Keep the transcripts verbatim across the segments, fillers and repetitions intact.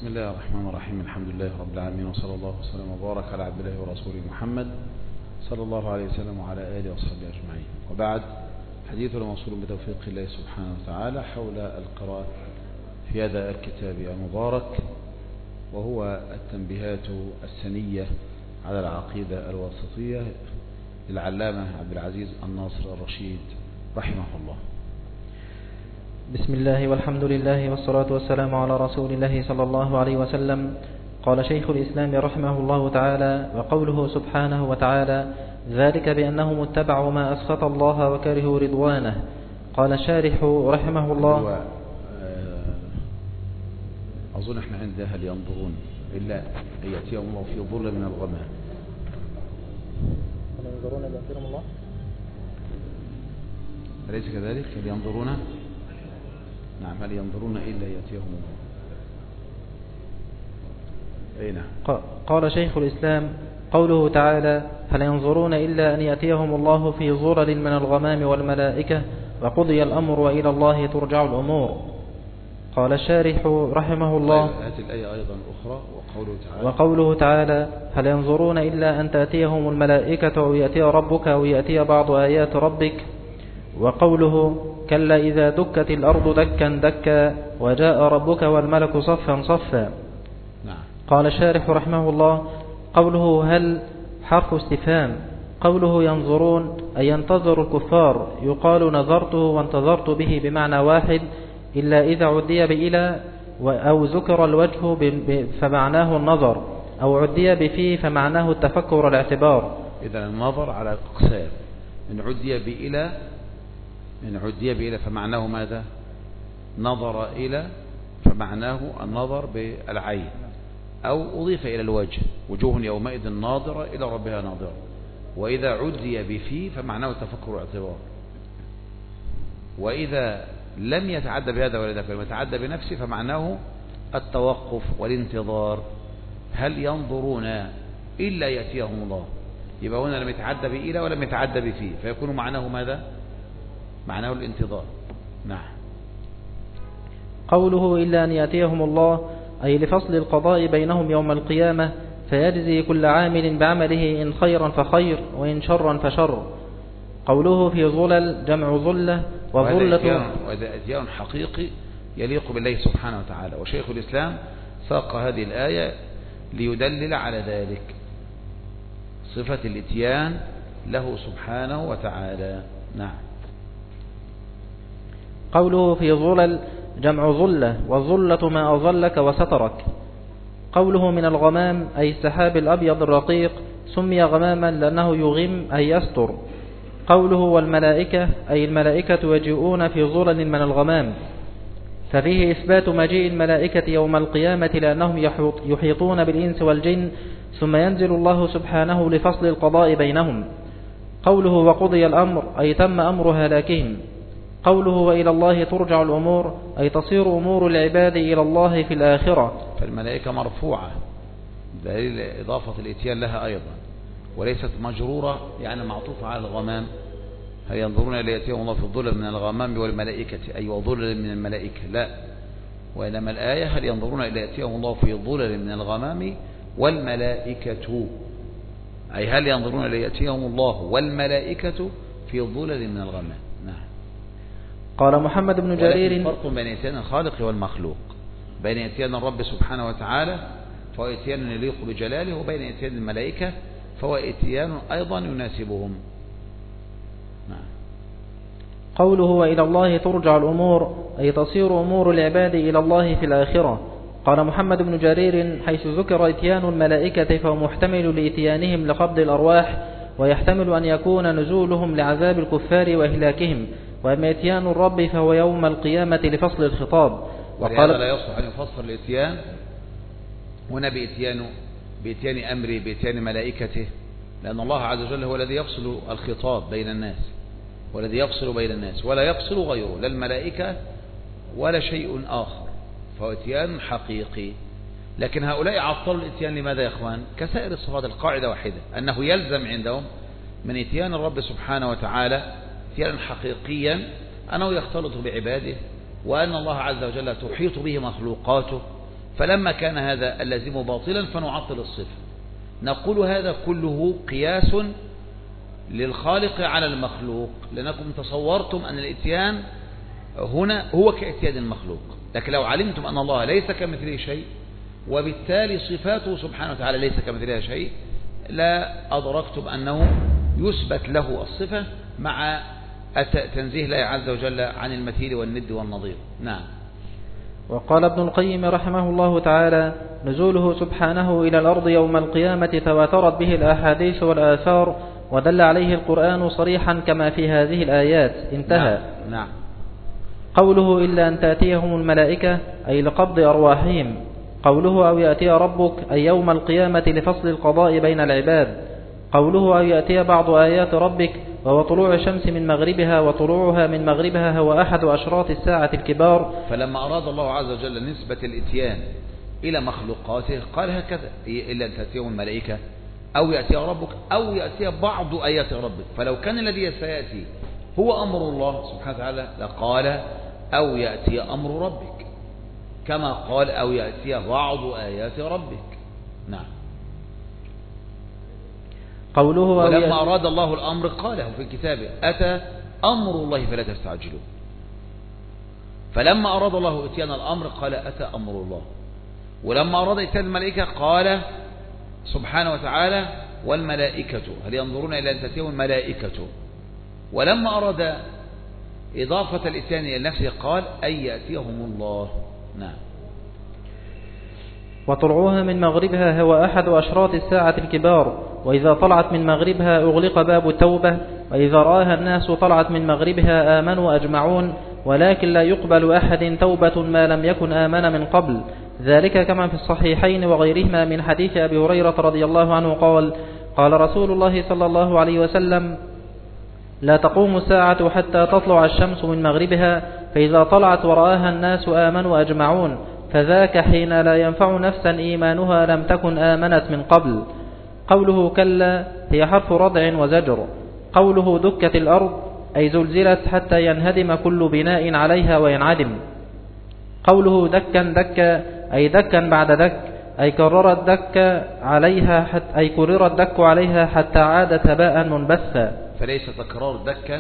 بسم الله الرحمن الرحيم. الحمد لله رب العالمين، وصلى الله وسلم وبارك على عبد الله ورسوله محمد صلى الله عليه وسلم وعلى آله وصحبه أجمعين. وبعد، حديثنا موصول بتوفيق الله سبحانه وتعالى حول القراءة في هذا الكتاب المبارك، وهو التنبيهات السنية على العقيدة الواسطية للعلامة عبد العزيز الناصر الرشيد رحمه الله. بسم الله والحمد لله والصلاة والسلام على رسول الله صلى الله عليه وسلم. قال شيخ الإسلام رحمه الله تعالى: وقوله سبحانه وتعالى: ذلك بأنهم اتبعوا ما أسخط الله وكرهوا رضوانه. قال الشارح رحمه الله: أظن احنا عند هل ينظرون إلا أن يأتيهم الله في ظل من الغمام. هل ينظرون إلا يأتيهم الله؟ أليس كذلك؟ هل ينظرون؟ نعم، هل ينظرون إلا يأتيهم الله. أي نعم. قال شيخ الإسلام: قوله تعالى: هل ينظرون إلا أن يأتيهم الله في ظلل من الغمام والملائكة وقضي الأمر وإلى الله ترجع الأمور. قال الشارح رحمه الله: هذه الآية أيضا أخرى. وقوله تعالى, وقوله تعالى: هل ينظرون إلا أن تأتيهم الملائكة أو يأتي ربك أو يأتي بعض آيات ربك. وقوله: كلا إذا دكت الأرض دكا دكا وجاء ربك والملك صفا صفا. نعم. قال الشارح رحمه الله: قوله هل حرف استفهام. قوله ينظرون أي ينتظر الكفار، يقال نظرته وانتظرت به بمعنى واحد، إلا إذا عدي بإلى أو ذكر الوجه فمعناه النظر، أو عدي بفيه فمعناه التفكر والاعتبار. إذا النظر على أقسام، إن عدي بإلى إن عدي بإلى فمعناه ماذا؟ نظر إلى فمعناه النظر بالعين، أو أضيف إلى الوجه، وجوه يومئذ ناظرة إلى ربها ناظرة. وإذا عدي بفي فمعناه التفكر والاعتبار. وإذا لم يتعدى بهذا ولا ذاك، ولم يتعدى بنفسه فمعناه التوقف والانتظار. هل ينظرون إلا يأتيهم الله، يبقى هنا لم يتعدى بإلى ولم يتعدى بفي، فيكون معناه ماذا؟ معناه الانتظار. نعم. قوله إلا أن يأتيهم الله أي لفصل القضاء بينهم يوم القيامة، فيجزي كل عامل بعمله، إن خيرا فخير وإن شرا فشر. قوله في ظلل جمع ظلة، وظلة وهذا إتيان حقيقي يليق بالله سبحانه وتعالى. وشيخ الإسلام ساق هذه الآية ليدلل على ذلك، صفة الإتيان له سبحانه وتعالى. نعم. قوله في ظلل جمع ظلة، والظلة ما أظلك وسترك. قوله من الغمام أي السحاب الأبيض الرقيق، سمي غماما لأنه يغم أي يستر. قوله والملائكة أي الملائكة يجيئون في ظلل من الغمام، ففيه إثبات مجيء الملائكة يوم القيامة لأنهم يحيطون بالإنس والجن، ثم ينزل الله سبحانه لفصل القضاء بينهم. قوله وقضي الأمر أي تم أمر هلاكهم. قوله وإلى الله ترجع الأمور أي تصير أمور العباد إلى الله في الآخرة. فالملائكة مرفوعة دليل إضافة الإتيان لها أيضا، وليست مجرورة يعني معطوفة على الغمام. هل ينظرون إلى يأتيهم الله في الظلل من الغمام والملائكة أي وظلل من الملائكة، لا، وإنما الآية هل ينظرون إلى يأتيهم الله في ظلل من الغمام والملائكة، أي هل ينظرون إلى يأتيهم الله والملائكة في ظلل من الغمام. نعم. قال محمد بن جرير: فرق بين إتيان الخالق والمخلوق، بين إتيان الرب سبحانه وتعالى فهو إتيان يليق بجلاله، وبين إتيان الملائكة فهو إتيان أيضا يناسبهم. نعم. قوله وإلى الله ترجع الأمور أي تصير أمور العباد إلى الله في الآخرة. قال محمد بن جرير: حيث ذكر إتيان الملائكة فهو محتمل لإتيانهم لقبض الأرواح، ويحتمل أن يكون نزولهم لعذاب الكفار وإهلاكهم، وأما إتيان الرب فهو يوم القيامة لفصل الخطاب. وقال لا يصح أن يفسر الإتيان هنا بإتيان بإتيان أمره بإتيان ملائكته، لأن الله عز وجل هو الذي يفصل الخطاب بين الناس، والذي يفصل بين الناس، ولا يفصل غيره، لا الملائكة ولا شيء آخر، فهو إتيان حقيقي. لكن هؤلاء عطلوا الإتيان لماذا يا أخوان؟ كسائر الصفات، القاعدة واحدة، أنه يلزم عندهم من إتيان الرب سبحانه وتعالى إتيانا حقيقيا أنه يختلط بعباده، وأن الله عز وجل تحيط به مخلوقاته، فلما كان هذا اللازم باطلا فنعطل الصفة. نقول هذا كله قياس للخالق على المخلوق، لأنكم تصورتم أن الإتيان هنا هو كإتيان المخلوق، لكن لو علمتم أن الله ليس كمثله شيء وبالتالي صفاته سبحانه وتعالى ليس كمثلها شيء لا أدركتم أنه يثبت له الصفة مع تنزيه الله عز وجل عن المثيل والند والنظير. نعم. وقال ابن القيم رحمه الله تعالى: نزوله سبحانه إلى الأرض يوم القيامة تواترت به الأحاديث والآثار ودل عليه القرآن صريحا كما في هذه الآيات. انتهى. نعم. نعم. قوله إلا أن تأتيهم الملائكة أي لقبض أرواحهم. قوله أو يأتي ربك أي يوم القيامة لفصل القضاء بين العباد. قوله أو يأتي بعض آيات ربك وهو طلوع الشمس من مغربها وطلوعها من مغربها هو أحد أشراط الساعة الكبار. فلما أراد الله عز وجل نسبة الإتيان إلى مخلوقاته قال هكذا: إلا أن تأتيهم الملائكة أو يأتي ربك أو يأتي بعض آيات ربك. فلو كان الذي سيأتي هو أمر الله سبحانه وتعالى لقال أو يأتي أمر ربك، كما قال أو يأتي بعض آيات ربك. نعم. قوله ولما أراد الله الأمر قاله في كتابه: أتى أمر الله فلا تستعجلوه. فلما أراد الله إتيان الأمر قال: أتى أمر الله. ولما أراد إتيان الملائكة قال سبحانه وتعالى: والملائكة هل ينظرون إلى أن تأتيهم الملائكة. ولما أراد إضافة الإتيان إلى نفسه قال: أن يأتيهم الله. نعم. وطلعوها من مغربها هو أحد أشراط الساعة الكبار، وإذا طلعت من مغربها أغلق باب التوبة، وإذا رآها الناس طلعت من مغربها آمنوا أجمعون، ولكن لا يقبل أحد توبة ما لم يكن آمن من قبل، ذلك كما في الصحيحين وغيرهما من حديث أبي هريرة رضي الله عنه قال: قال رسول الله صلى الله عليه وسلم: لا تقوم الساعة حتى تطلع الشمس من مغربها، فإذا طلعت ورآها الناس آمنوا أجمعون، فذاك حين لا ينفع نفسا إيمانها لم تكن آمنت من قبل. قوله كلا هي حرف ردع وزجر. قوله دكت الأرض أي زلزلت حتى ينهدم كل بناء عليها وينعدم. قوله دكا دكا أي دكا بعد دك أي كرر الدك عليها حتى أي كرر الدك عليها حتى عادت هباء منبثا. فليس تكرار دكا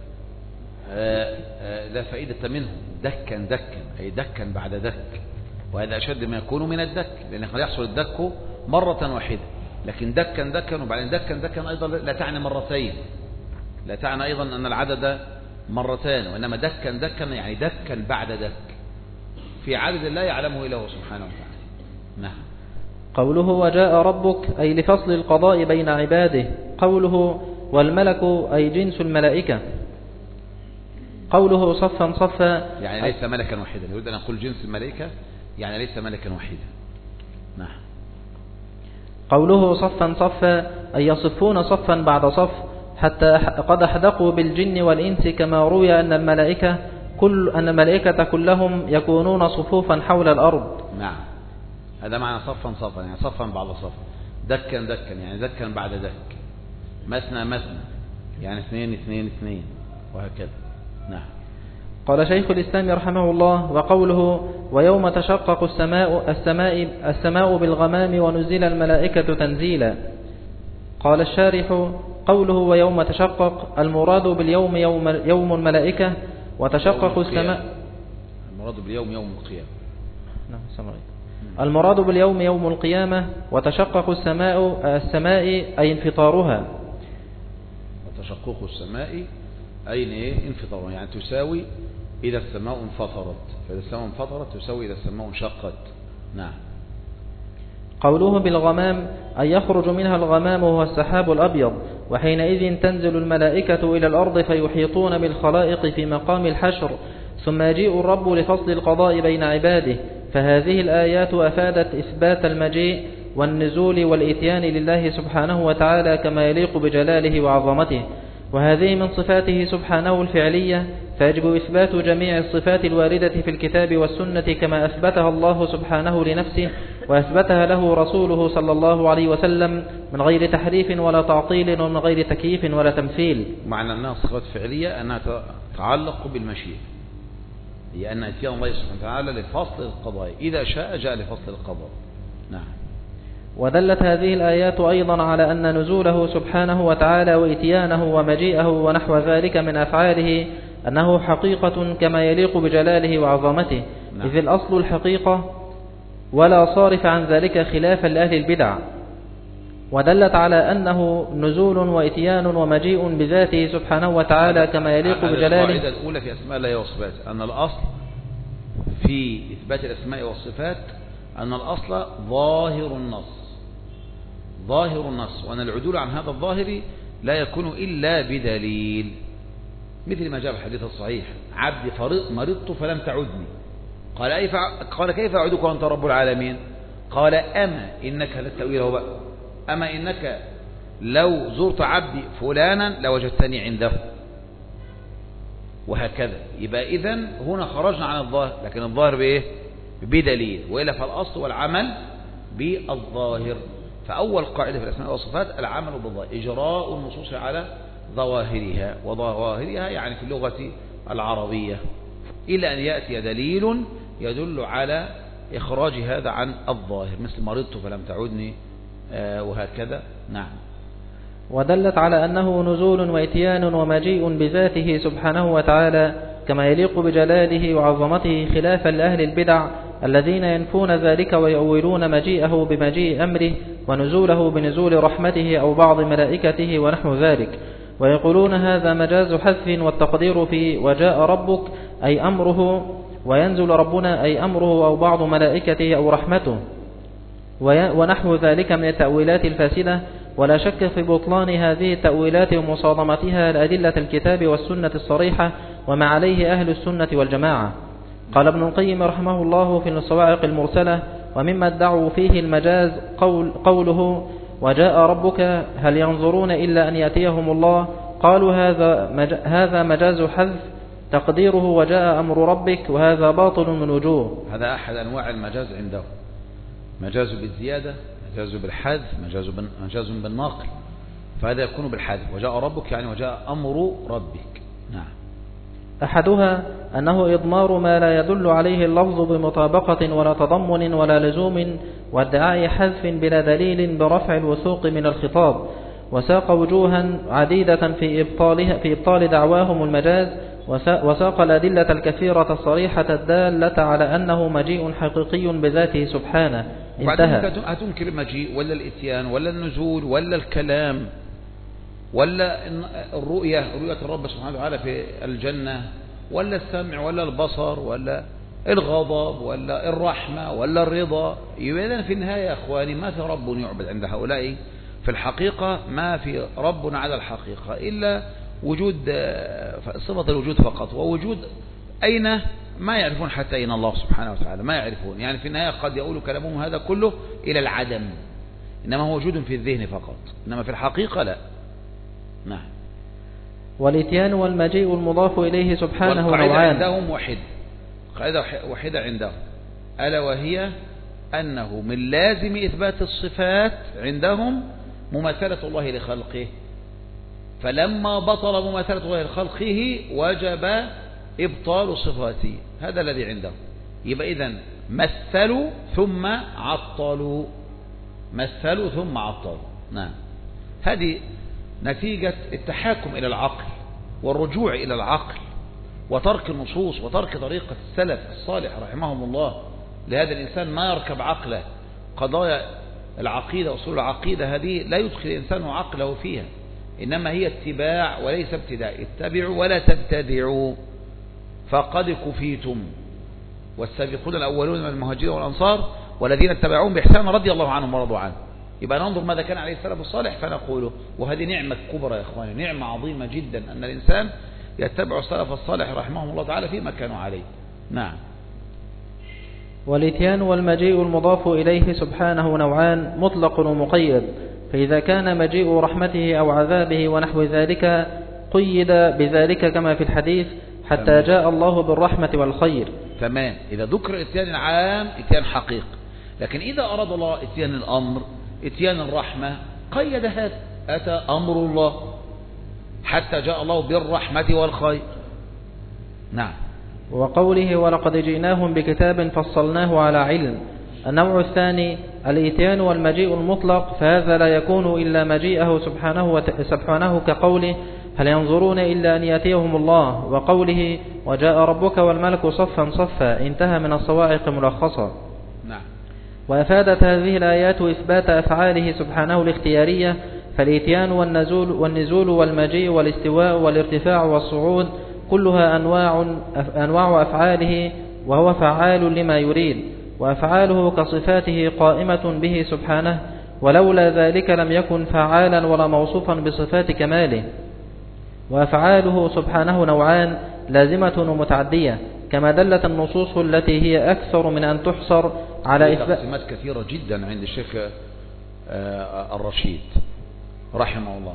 لا فائدة منه. دكا دكا أي دكا بعد دك، وهذا أشد ما يكون من الدك، لأن قد يحصل الدك مرة واحدة، لكن دكا دكا وبعدين دكا دكا أيضا لا تعني مرتين، لا تعني أيضا أن العدد مرتان، وإنما دكا دكا يعني دكا بعد دك في عدد لا يعلمه إلا هو سبحانه وتعالى. نعم. قوله وجاء ربك أي لفصل القضاء بين عباده. قوله والملك أي جنس الملائكة. قوله صفا صفا يعني ليس ملكا واحدا، يريد أن أقول جنس الملائكة يعني ليس ملكا واحدا. نعم. قوله صفا صفا أي يصفون صفا بعد صف، حتى قد أحدقوا بالجن والإنس، كما روي أن الملائكة كل أن الملائكة كلهم يكونون صفوفا حول الأرض. نعم. هذا معنى صفا صفا يعني صفا بعد صف، دكا دكا يعني دكا بعد دك، مثنى مثنى يعني اثنين اثنين اثنين، وهكذا. نعم. قال شيخ الإسلام رحمه الله: وقوله ويوم تشقق السماء السماء السماء بالغمام ونزل الملائكة تنزيلا. قال الشارح: قوله ويوم تشقق المراد باليوم يوم, يوم الملائكة، وتشقق السماء المراد باليوم يوم القيامة. نعم سمعي. المراد باليوم يوم القيامة، وتشقق السماء السماء أي انفطارها. وتشقق السماء أي إيه؟ انفطارها، يعني تساوي إذا السماء انفطرت، فإذا السماء انفطرت تساوي إذا السماء انشقت. نعم. قوله بالغمام أي يخرج منها الغمام وهو السحاب الأبيض، وحينئذ تنزل الملائكة إلى الأرض فيحيطون بالخلائق في مقام الحشر، ثم يجيء الرب لفصل القضاء بين عباده. فهذه الآيات أفادت إثبات المجيء والنزول والإتيان لله سبحانه وتعالى كما يليق بجلاله وعظمته، وهذه من صفاته سبحانه الفعلية، فيجب إثبات جميع الصفات الواردة في الكتاب والسنة كما أثبتها الله سبحانه لنفسه وأثبتها له رسوله صلى الله عليه وسلم، من غير تحريف ولا تعطيل ومن غير تكييف ولا تمثيل. معنى أنها صفات فعلية أنها تتعلق بالمشيئة، لأن اتيان الله سبحانه وتعالى لفصل القضاء، إذا شاء جاء لفصل القضاء. نعم. ودلت هذه الآيات أيضا على أن نزوله سبحانه وتعالى وإتيانه ومجيئه ونحو ذلك من أفعاله أنه حقيقة كما يليق بجلاله وعظمته. نعم. إذ الأصل الحقيقة ولا صارف عن ذلك خلافا لأهل البدع. ودلت على أنه نزول وإتيان ومجيء بذاته سبحانه وتعالى كما يليق بجلاله. القاعدة الأولى في أسماء الله والصفات أن الأصل في إثبات الأسماء والصفات أن الأصل ظاهر النص، ظاهر النص، وأن العدول عن هذا الظاهر لا يكون إلا بدليل، مثل ما جاء في الحديث الصحيح: عبدي مرضت فلم تعدني، قال أي فع... قال كيف أعدك وأنت رب العالمين؟ قال أما إنك للتأويل بقى، أما إنك لو زرت عبدي فلانا لوجدتني عنده، وهكذا. يبقى إذن هنا خرجنا عن الظاهر، لكن الظاهر بإيه؟ بدليل، وإلا فالأصل والعمل بالظاهر. فأول قاعدة في الأسماء والصفات العمل بالظاهر، إجراء النصوص على ظواهرها، وظواهرها يعني في اللغة العربية، إلى أن يأتي دليل يدل على إخراج هذا عن الظاهر، مثل مرضت فلم تعدني آه وهكذا. نعم. ودلت على أنه نزول وإتيان ومجيء بذاته سبحانه وتعالى كما يليق بجلاله وعظمته، خلافا لأهل البدع الذين ينفون ذلك ويؤولون مجيئه بمجيء أمره ونزوله بنزول رحمته أو بعض ملائكته ونحو ذلك، ويقولون هذا مجاز حذف، والتقدير في وجاء ربك أي أمره، وينزل ربنا أي أمره أو بعض ملائكته أو رحمته ونحو ذلك من التأويلات الفاسدة. ولا شك في بطلان هذه التأويلات ومصادمتها لأدلة الكتاب والسنة الصريحة وما عليه أهل السنة والجماعة. قال ابن القيم رحمه الله في الصواعق المرسلة: ومما ادعوا فيه المجاز قول قوله وجاء ربك هل ينظرون إلا أن يأتيهم الله، قالوا هذا مج هذا مجاز حذف تقديره وجاء أمر ربك، وهذا باطل من وجوه. هذا أحد أنواع المجاز عندهم، مجاز بالزيادة، مجاز بالحذف، مجاز مجاز بالنقل، فهذا يكون بالحذف، وجاء ربك يعني وجاء أمر ربك. نعم. أحدها أنه إضمار ما لا يدل عليه اللفظ بمطابقة ولا تضمن ولا لزوم، وادعاء حذف بلا دليل برفع الوثوق من الخطاب، وساق وجوها عديدة في إبطالها في إبطال دعواهم المجاز، وساق الأدلة الكثيرة الصريحة الدالة على أنه مجيء حقيقي بذاته سبحانه. انتهى. هتنكر المجيء ولا الإتيان ولا النزول ولا الكلام ولا الرؤية، رؤية الرب سبحانه وتعالى في الجنة، ولا السمع ولا البصر ولا الغضب ولا الرحمة ولا الرضا. يبقى في النهاية يا أخواني ما في رب يعبد عند هؤلاء في الحقيقة، ما في رب على الحقيقة إلا وجود صفة الوجود فقط، ووجود أين ما يعرفون حتى أين الله سبحانه وتعالى، ما يعرفون. يعني في النهاية قد يقول كلامهم هذا كله إلى العدم، إنما هو وجود في الذهن فقط، إنما في الحقيقة لا. نعم. والإتيان والمجيء المضاف إليه سبحانه نوعان. والقاعدة عندهم واحد، قاعدة واحدة عندهم، ألا وهي أنه من لازم إثبات الصفات عندهم مماثلة الله لخلقه، فلما بطل مماثلة الله لخلقه وجب إبطال صفاته، هذا الذي عندهم. يبقى إذن مثلوا ثم عطلوا، مثلوا ثم عطلوا. نعم. هذه نتيجة التحاكم إلى العقل والرجوع إلى العقل وترك النصوص وترك طريقة السلف الصالح رحمهم الله. لهذا الإنسان ما يركب عقله، قضايا العقيدة وصول العقيدة هذه لا يدخل الإنسان عقله فيها، إنما هي اتباع وليس ابتداء. اتبعوا ولا تبتدعوا فقد كفيتم، والسابقون الأولون من المهاجرين والأنصار والذين اتبعوهم بإحسان رضي الله عنهم ورضوا عنه. يبقى ننظر ماذا كان عليه السلف الصالح فنقوله، وهذه نعمة كبرى يا إخواني، نعمة عظيمة جدا أن الإنسان يتبع السلف الصالح رحمهم الله تعالى فيما كانوا عليه. نعم. والإتيان والمجيء المضاف إليه سبحانه نوعان، مطلق ومقيد. فإذا كان مجيء رحمته أو عذابه ونحو ذلك قيد بذلك كما في الحديث حتى تمام. جاء الله بالرحمة والخير. تمام. إذا ذكر الإتيان العام إتيان حقيقي، لكن إذا أراد الله إتيان الأمر إتيان الرحمة قيد هذا، أتى أمر الله حتى جاء الله بالرحمة والخير. نعم. وقوله ولقد جئناهم بكتاب فصلناه على علم. النوع الثاني الإتيان والمجيء المطلق، فهذا لا يكون إلا مجيئه سبحانه, وت... سبحانه كقوله هل ينظرون إلا أن يأتيهم الله، وقوله وجاء ربك والملك صفا صفا، انتهى من الصواعق ملخصا. نعم. وأفادت هذه الآيات إثبات أفعاله سبحانه الاختيارية، فالإتيان والنزول, والنزول والمجيء والاستواء والارتفاع والصعود كلها أنواع, أنواع أفعاله، وهو فعال لما يريد، وأفعاله كصفاته قائمة به سبحانه، ولولا ذلك لم يكن فعالا ولا موصوفا بصفات كماله. وأفعاله سبحانه نوعان لازمة ومتعدية، كما دلت النصوص التي هي أكثر من أن تحصر على إثبات. تقسيمات كثيرة جدا عند الشيخ الرشيد رحمه الله،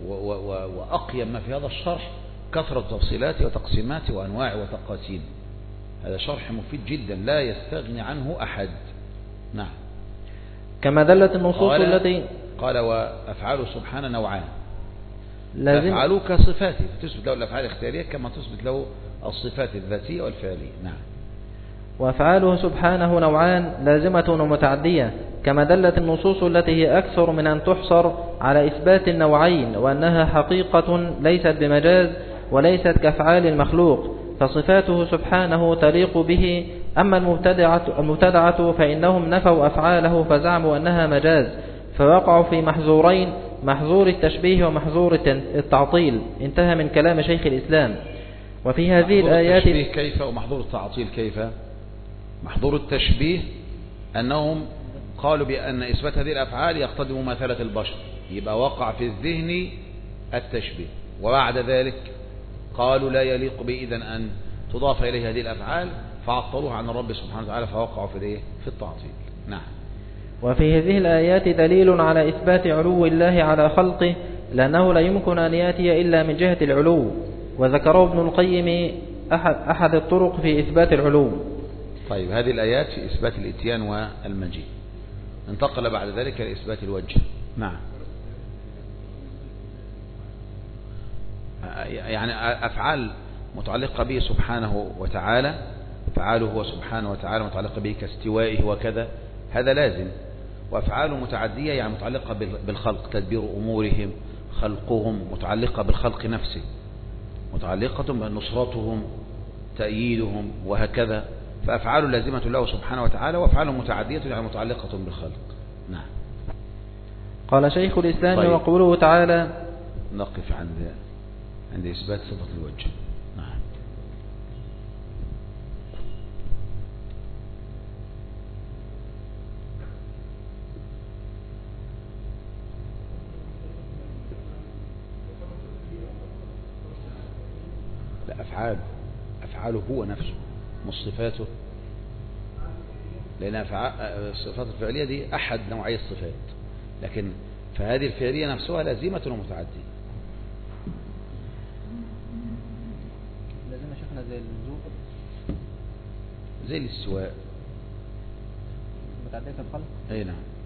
وأقيم ما في هذا الشرح كثرة تفصيلاته وتقسيماته وأنواع وتقاسيم. هذا شرح مفيد جدا لا يستغني عنه أحد. نعم. كما دلت النصوص قال التي قال وأفعاله سبحانه نوعان، لازم أفعاله كصفاته فتثبت له الأفعال الاختيارية كما تثبت له الصفات الذاتية والفعلية. نعم. وأفعاله سبحانه نوعان لازمة ومتعدية، كما دلت النصوص التي هي أكثر من أن تحصر على إثبات النوعين، وأنها حقيقة ليست بمجاز وليست كأفعال المخلوق، فصفاته سبحانه تليق به. أما المبتدعة, المبتدعة فإنهم نفوا أفعاله فزعموا أنها مجاز، فوقعوا في محظورين، محظور التشبيه ومحظور التعطيل. انتهى من كلام شيخ الإسلام. وفي هذه الآيات محظور التشبيه كيف ومحظور التعطيل كيف؟ محظور التشبيه أنهم قالوا بأن إثبات هذه الأفعال يقتضي مماثلة البشر، يبقى وقع في الذهن التشبيه، وبعد ذلك قالوا لا يليق به إذن أن تضاف إليه هذه الأفعال، فعطلوها عن الرب سبحانه وتعالى فوقعوا في في التعطيل. نعم. وفي هذه الآيات دليل على إثبات علو الله على خلقه، لأنه لا يمكن أن يأتي إلا من جهة العلو، وذكره ابن القيم أحد, أحد الطرق في إثبات العلو. طيب، هذه الآيات في إثبات الإتيان والمجيء. انتقل بعد ذلك لإثبات الوجه. نعم. يعني أفعال متعلقة به سبحانه وتعالى، أفعاله هو سبحانه وتعالى متعلقة به كاستوائه وكذا، هذا لازم. وأفعاله متعدية يعني متعلقة بالخلق، تدبير أمورهم، خلقهم، متعلقة بالخلق نفسه، متعلقة بنصرتهم، تأييدهم وهكذا. فأفعاله لازمة له سبحانه وتعالى، وأفعاله متعدية يعني متعلقة بالخلق. نعم. قال شيخ الإسلام طيب. وقوله تعالى نقف عند عند إثبات صفة الوجه. نعم. لا، أفعال أفعاله هو نفسه مش صفاته، لأن الصفات الفعلية دي أحد نوعي الصفات، لكن فهذه الفعلية نفسها لازمة ومتعدية. لازم شيخنا زي اللزوم، زي الاستواء، متعدية الخلق. أي نعم.